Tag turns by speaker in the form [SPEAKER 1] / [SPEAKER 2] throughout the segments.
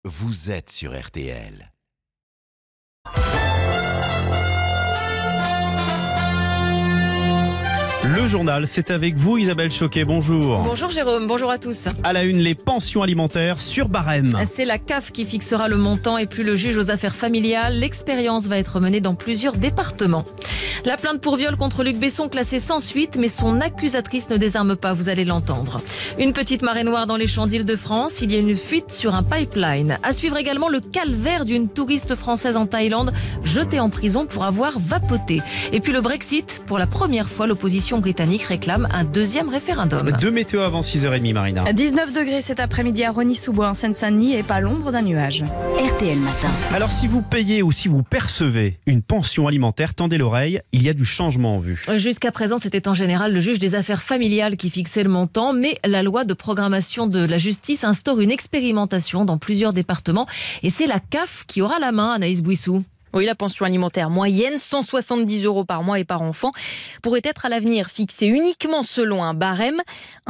[SPEAKER 1] vous êtes sur RTL.
[SPEAKER 2] Le journal, c'est avec vous Isabelle Choquet, bonjour.
[SPEAKER 3] Bonjour Jérôme, bonjour à tous.
[SPEAKER 2] À la une, les pensions alimentaires sur barème.
[SPEAKER 3] C'est la CAF qui fixera le montant et plus le juge aux affaires familiales. L'expérience va être menée dans plusieurs départements. La plainte pour viol contre Luc Besson classée sans suite, mais son accusatrice ne désarme pas, vous allez l'entendre. Une petite marée noire dans les champs d'Île-de-France, il y a une fuite sur un pipeline. À suivre également le calvaire d'une touriste française en Thaïlande, jetée en prison pour avoir vapoté. Et puis le Brexit, pour la première fois, l'opposition britannique réclame un deuxième référendum.
[SPEAKER 2] De météo avant 6h30, Marina.
[SPEAKER 4] 19 degrés cet après-midi à Rosny-sous-Bois, en Seine-Saint-Denis, et pas l'ombre d'un nuage.
[SPEAKER 5] RTL Matin.
[SPEAKER 2] Alors si vous payez ou si vous percevez une pension alimentaire, tendez l'oreille, il y a du changement en vue.
[SPEAKER 3] Jusqu'à présent, c'était en général le juge des affaires familiales qui fixait le montant, mais la loi de programmation de la justice instaure une expérimentation dans plusieurs départements et c'est la CAF qui aura la main, Anaïs Bouissou.
[SPEAKER 6] Oui, la pension alimentaire moyenne, 170 € par mois et par enfant, pourrait être à l'avenir fixée uniquement selon un barème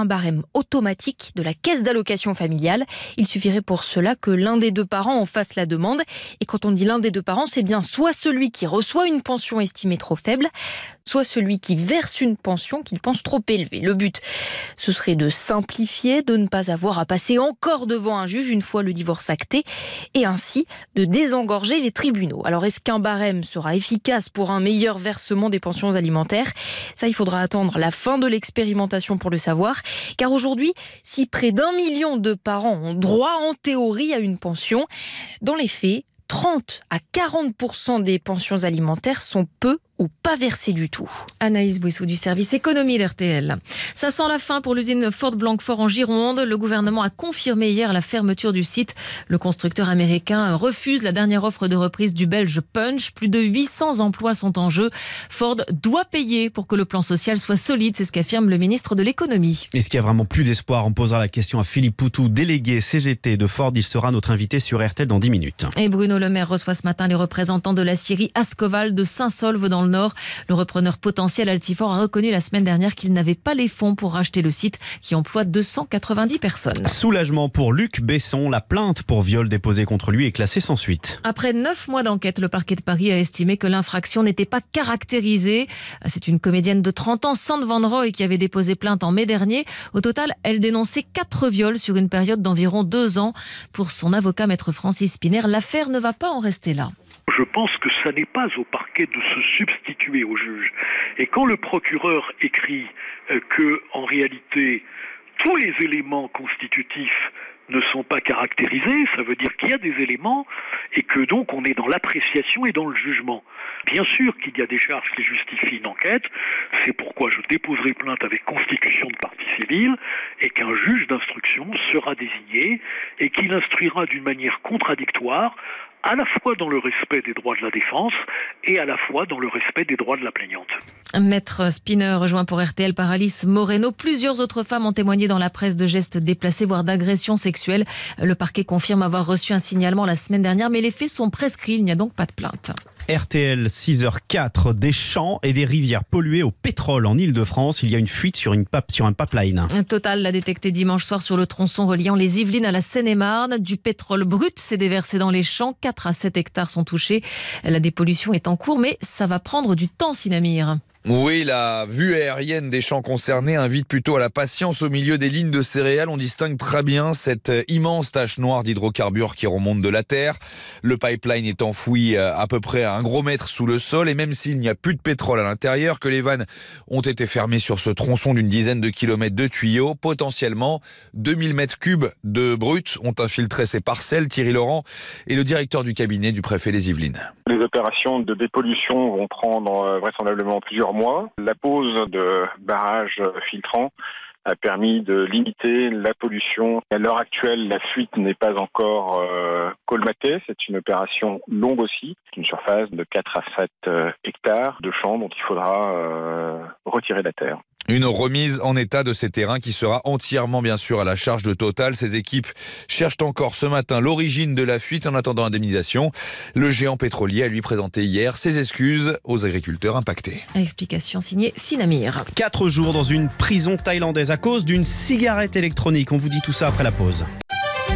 [SPEAKER 6] automatique de la caisse d'allocation familiale. Il suffirait pour cela que l'un des deux parents en fasse la demande. Et quand on dit l'un des deux parents, c'est bien soit celui qui reçoit une pension estimée trop faible, soit celui qui verse une pension qu'il pense trop élevée. Le but, ce serait de simplifier, de ne pas avoir à passer encore devant un juge une fois le divorce acté, et ainsi de désengorger les tribunaux. Alors, est-ce qu'un barème sera efficace pour un meilleur versement des pensions alimentaires ? Ça, il faudra attendre la fin de l'expérimentation pour le savoir. Car aujourd'hui, si près d'1 million de parents ont droit en théorie à une pension, dans les faits, 30 à 40% des pensions alimentaires sont peu ou pas versées du tout.
[SPEAKER 3] Anaïs Bouissou du service économie d'RTL. Ça sent la fin pour l'usine Ford Blanquefort en Gironde. Le gouvernement a confirmé hier la fermeture du site. Le constructeur américain refuse la dernière offre de reprise du belge Punch. Plus de 800 emplois sont en jeu. Ford doit payer pour que le plan social soit solide. C'est ce qu'affirme le ministre de l'économie.
[SPEAKER 2] Est-ce qu'il y a vraiment plus d'espoir ? On posera la question à Philippe Poutou, délégué CGT de Ford. Il sera notre invité sur RTL dans 10 minutes.
[SPEAKER 3] Et Bruno Le Maire reçoit ce matin les représentants de l'acierie Ascoval de Saint-Saulve dans le Nord. Le repreneur potentiel Altifort a reconnu la semaine dernière qu'il n'avait pas les fonds pour racheter le site qui emploie 290 personnes.
[SPEAKER 2] Soulagement pour Luc Besson. La plainte pour viol déposée contre lui est classée sans suite.
[SPEAKER 3] Après 9 mois d'enquête, le parquet de Paris a estimé que l'infraction n'était pas caractérisée. C'est une comédienne de 30 ans, Sand Van Rooij, qui avait déposé plainte en mai dernier. Au total, elle dénonçait 4 viols sur une période d'environ 2 ans. Pour son avocat, maître Francis Spinner, l'affaire ne va pas en rester là.
[SPEAKER 7] Je pense que ça n'est pas au parquet de se substituer au juge. Et quand le procureur écrit que, en réalité, tous les éléments constitutifs ne sont pas caractérisés, ça veut dire qu'il y a des éléments et que donc on est dans l'appréciation et dans le jugement. Bien sûr qu'il y a des charges qui justifient une enquête, c'est pourquoi je déposerai plainte avec constitution de partie civile et qu'un juge d'instruction sera désigné et qu'il instruira d'une manière contradictoire à la fois dans le respect des droits de la défense et à la fois dans le respect des droits de la plaignante.
[SPEAKER 3] Maître Spinner rejoint pour RTL par Alice Moreno. Plusieurs autres femmes ont témoigné dans la presse de gestes déplacés, voire d'agressions sexuelles. Le parquet confirme avoir reçu un signalement la semaine dernière, mais les faits sont prescrits, il n'y a donc pas de plainte.
[SPEAKER 2] RTL 6h04, des champs et des rivières polluées au pétrole en Île-de-France. Il y a une fuite sur un pipeline.
[SPEAKER 3] Total l'a détecté dimanche soir sur le tronçon reliant les Yvelines à la Seine-et-Marne. Du pétrole brut s'est déversé dans les champs. 4 à 7 hectares sont touchés. La dépollution est en cours, mais ça va prendre du temps, Sinamir.
[SPEAKER 8] Oui, la vue aérienne des champs concernés invite plutôt à la patience. Au milieu des lignes de céréales, on distingue très bien cette immense tache noire d'hydrocarbures qui remonte de la terre. Le pipeline est enfoui à peu près à 1 gros mètre sous le sol, et même s'il n'y a plus de pétrole à l'intérieur, que les vannes ont été fermées sur ce tronçon d'une dizaine de kilomètres de tuyaux, potentiellement 2000 mètres cubes de brut ont infiltré ces parcelles. Thierry Laurent est le directeur du cabinet du préfet des Yvelines.
[SPEAKER 9] Les opérations de dépollution vont prendre vraisemblablement plusieurs mois. La pose de barrages filtrants a permis de limiter la pollution. À l'heure actuelle, la fuite n'est pas encore colmatée. C'est une opération longue aussi. C'est une surface de 4 à 7 hectares de champs dont il faudra retirer la terre.
[SPEAKER 8] Une remise en état de ces terrains qui sera entièrement bien sûr à la charge de Total. Ces équipes cherchent encore ce matin l'origine de la fuite en attendant indemnisation. Le géant pétrolier a lui présenté hier ses excuses aux agriculteurs impactés.
[SPEAKER 3] Explication signée Sinamir.
[SPEAKER 2] 4 jours dans une prison thaïlandaise à cause d'une cigarette électronique. On vous dit tout ça après la pause.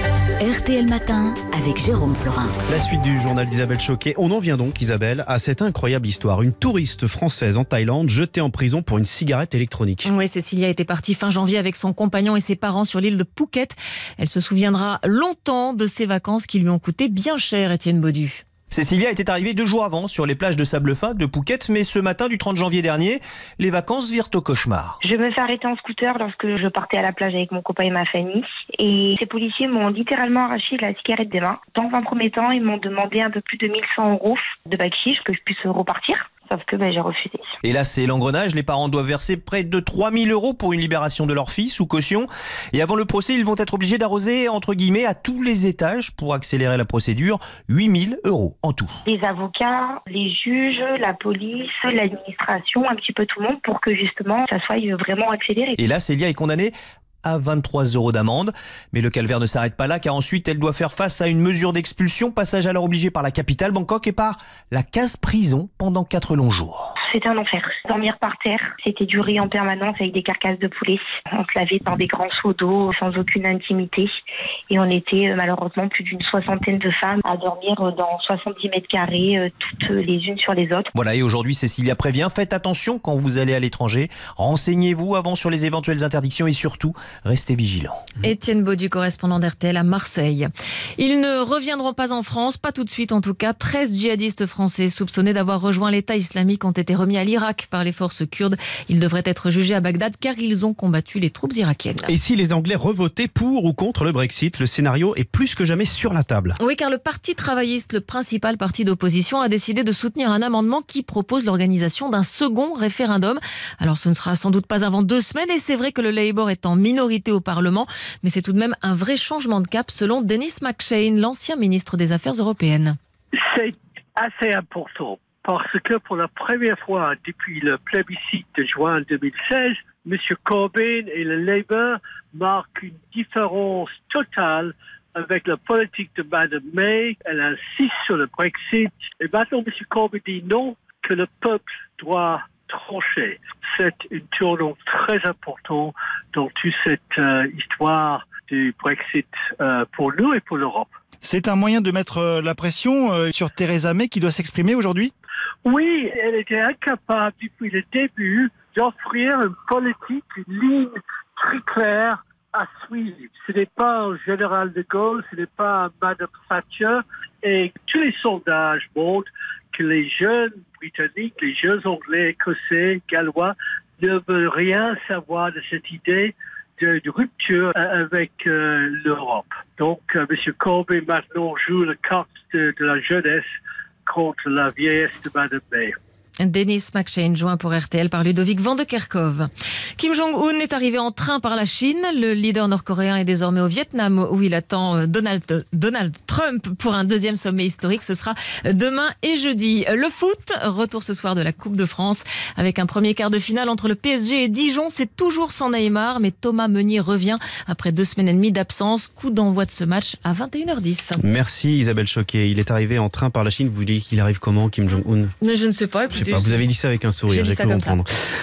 [SPEAKER 5] RTL Matin avec Jérôme Florin.
[SPEAKER 2] La suite du journal d'Isabelle Choquet. On en vient donc, Isabelle, à cette incroyable histoire. Une touriste française en Thaïlande jetée en prison pour une cigarette électronique.
[SPEAKER 3] Oui, Cécilia était partie fin janvier avec son compagnon et ses parents sur l'île de Phuket. Elle se souviendra longtemps de ses vacances qui lui ont coûté bien cher, Étienne Baudu.
[SPEAKER 10] Cécilia était arrivée 2 jours avant sur les plages de sable fin de Phuket, mais ce matin du 30 janvier dernier, les vacances virent au cauchemar.
[SPEAKER 11] Je me fais arrêter en scooter lorsque je partais à la plage avec mon copain et ma famille. Et ces policiers m'ont littéralement arraché la cigarette des mains. Dans un premier temps, ils m'ont demandé un peu plus de 1100 € de bakchich que je puisse repartir. Sauf que j'ai refusé.
[SPEAKER 10] Et là, c'est l'engrenage. Les parents doivent verser près de 3000 € pour une libération de leur fille sous caution. Et avant le procès, ils vont être obligés d'arroser, entre guillemets, à tous les étages pour accélérer la procédure. 8000 € en tout.
[SPEAKER 11] Les avocats, les juges, la police, l'administration, un petit peu tout le monde pour que justement ça soit vraiment accéléré.
[SPEAKER 10] Et là, Célia est condamnée à 23 € d'amende. Mais le calvaire ne s'arrête pas là, car ensuite elle doit faire face à une mesure d'expulsion, passage alors obligé par la capitale, Bangkok, et par la case prison pendant 4 longs jours.
[SPEAKER 11] C'était un enfer. Dormir par terre, c'était du riz en permanence avec des carcasses de poulet. On se lavait dans des grands seaux d'eau sans aucune intimité. Et on était malheureusement plus d'une 60aine de femmes à dormir dans 70 mètres carrés, toutes les unes sur les autres.
[SPEAKER 10] Voilà, et aujourd'hui Cécilia prévient, faites attention quand vous allez à l'étranger. Renseignez-vous avant sur les éventuelles interdictions et surtout, restez vigilants.
[SPEAKER 3] Étienne Baudu, correspondant d'RTL à Marseille. Ils ne reviendront pas en France, pas tout de suite en tout cas. 13 djihadistes français soupçonnés d'avoir rejoint l'État islamique ont été remis à l'Irak par les forces kurdes. Ils devraient être jugés à Bagdad car ils ont combattu les troupes irakiennes.
[SPEAKER 2] Et si les Anglais revotaient pour ou contre le Brexit, le scénario est plus que jamais sur la table.
[SPEAKER 3] Oui, car le Parti travailliste, le principal parti d'opposition, a décidé de soutenir un amendement qui propose l'organisation d'un second référendum. Alors ce ne sera sans doute pas avant 2 semaines et c'est vrai que le Labour est en minorité au Parlement, mais c'est tout de même un vrai changement de cap selon Denis McShane, l'ancien ministre des Affaires européennes.
[SPEAKER 7] C'est assez important parce que pour la première fois depuis le plébiscite de juin 2016, M. Corbyn et le Labour marquent une différence totale avec la politique de Mme May. Elle insiste sur le Brexit et maintenant M. Corbyn dit non, que le peuple doit trancher. C'est une tournure très importante dans toute cette histoire du Brexit pour nous et pour l'Europe.
[SPEAKER 12] C'est un moyen de mettre la pression sur Theresa May qui doit s'exprimer aujourd'hui ?
[SPEAKER 7] Oui, elle était incapable depuis le début d'offrir une politique, une ligne très claire à suivre. Ce n'est pas un général de Gaulle, ce n'est pas Madame Thatcher. Et tous les sondages montrent que les jeunes Britanniques, les jeunes Anglais, Écossais, Gallois ne veulent rien savoir de cette idée de rupture avec l'Europe. Donc, M. Corbyn maintenant joue le carte de la jeunesse contre la vieillesse de Mme May.
[SPEAKER 3] Denis McShane, joint pour RTL par Ludovic Van de Kerkhove. Kim Jong-un est arrivé en train par la Chine. Le leader nord-coréen est désormais au Vietnam où il attend Donald Trump pour un deuxième sommet historique. Ce sera demain et jeudi. Le foot, retour ce soir de la Coupe de France avec un premier quart de finale entre le PSG et Dijon. C'est toujours sans Neymar, mais Thomas Meunier revient après 2 semaines et demie d'absence. Coup d'envoi de ce match à 21h10.
[SPEAKER 2] Merci Isabelle Choquet. Il est arrivé en train par la Chine. Vous dites qu'il arrive comment, Kim Jong-un ?
[SPEAKER 3] Je ne sais pas.
[SPEAKER 2] Je sais pas, vous avez dit ça avec un sourire, j'ai cru comprendre.